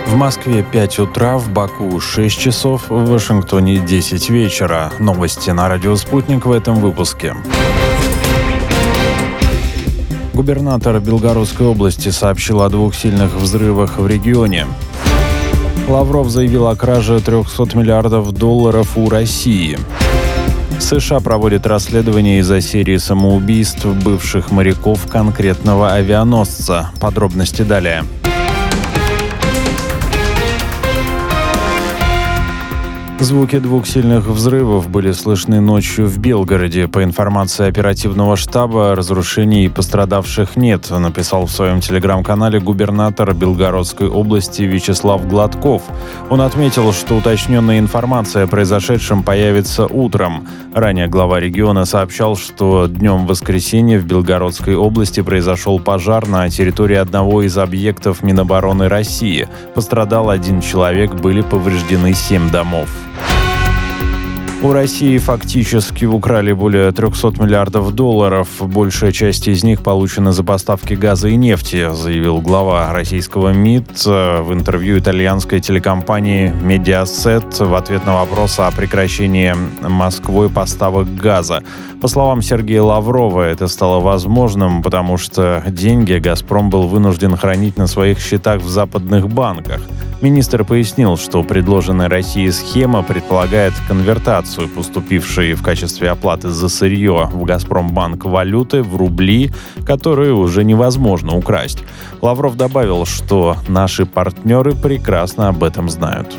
В Москве 5 утра, в Баку 6 часов, в Вашингтоне 10 вечера. Новости на радио «Спутник» в этом выпуске. Губернатор Белгородской области сообщил о 2 сильных взрывах в регионе. Лавров заявил о краже $300 миллиардов у России. США проводит расследование из-за серии самоубийств бывших моряков конкретного авианосца. Подробности далее. Звуки 2 сильных взрывов были слышны ночью в Белгороде. По информации оперативного штаба, разрушений и пострадавших нет, написал в своем телеграм-канале губернатор Белгородской области Вячеслав Гладков. Он отметил, что уточненная информация о произошедшем появится утром. Ранее глава региона сообщал, что днем воскресенья в Белгородской области произошел пожар на территории одного из объектов Минобороны России. Пострадал 1 человек, были повреждены 7 домов. У России фактически украли более $300 миллиардов. Большая часть из них получена за поставки газа и нефти, заявил глава российского МИД в интервью итальянской телекомпании Mediaset в ответ на вопрос о прекращении Москвой поставок газа. По словам Сергея Лаврова, это стало возможным, потому что деньги «Газпром» был вынужден хранить на своих счетах в западных банках. Министр пояснил, что предложенная Россией схема предполагает конвертацию поступившей в качестве оплаты за сырье в «Газпромбанк» валюты в рубли, которые уже невозможно украсть. Лавров добавил, что наши партнеры прекрасно об этом знают.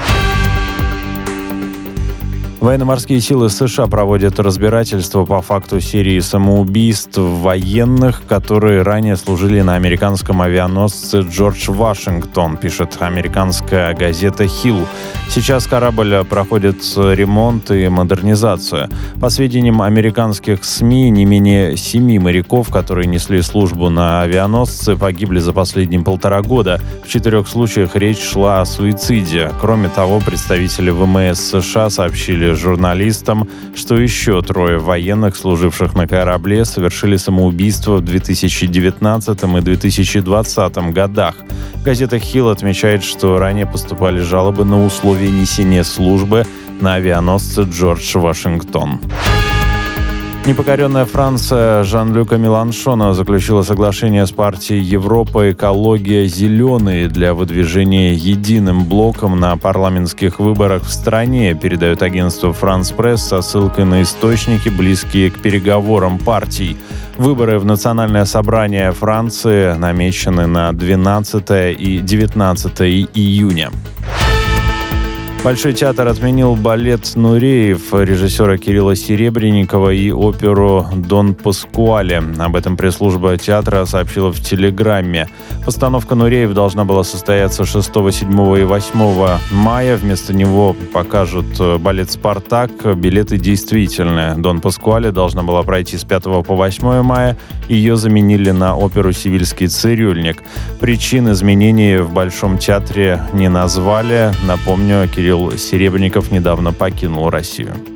Военно-морские силы США проводят разбирательство по факту серии самоубийств военных, которые ранее служили на американском авианосце «Джордж Вашингтон», пишет американская газета «Хилл». Сейчас корабль проходит ремонт и модернизацию. По сведениям американских СМИ, не менее 7 моряков, которые несли службу на авианосце, погибли за последние 1,5 года. В 4 случаях речь шла о суициде. Кроме того, представители ВМС США сообщили журналистам, что еще 3 военных, служивших на корабле, совершили самоубийство в 2019 и 2020 годах. Газета «Хилл» отмечает, что ранее поступали жалобы на условия несения службы на авианосце «Джордж Вашингтон». Непокоренная Франция Жан-Люка Меланшона заключила соглашение с партией «Европа, экология, зеленые» для выдвижения единым блоком на парламентских выборах в стране, передает агентство «Франс Пресс» со ссылкой на источники, близкие к переговорам партий. Выборы в Национальное собрание Франции намечены на 12 и 19 июня. Большой театр отменил балет «Нуреев» режиссера Кирилла Серебренникова и оперу «Дон Паскуале». Об этом пресс-служба театра сообщила в Телеграме. Постановка «Нуреев» должна была состояться 6, 7 и 8 мая. Вместо него покажут балет «Спартак». Билеты действительные. «Дон Паскуале» должна была пройти с 5 по 8 мая. Ее заменили на оперу «Севильский цирюльник». Причин изменений в Большом театре не назвали. Напомню, Кирилл Серебренников недавно покинул Россию.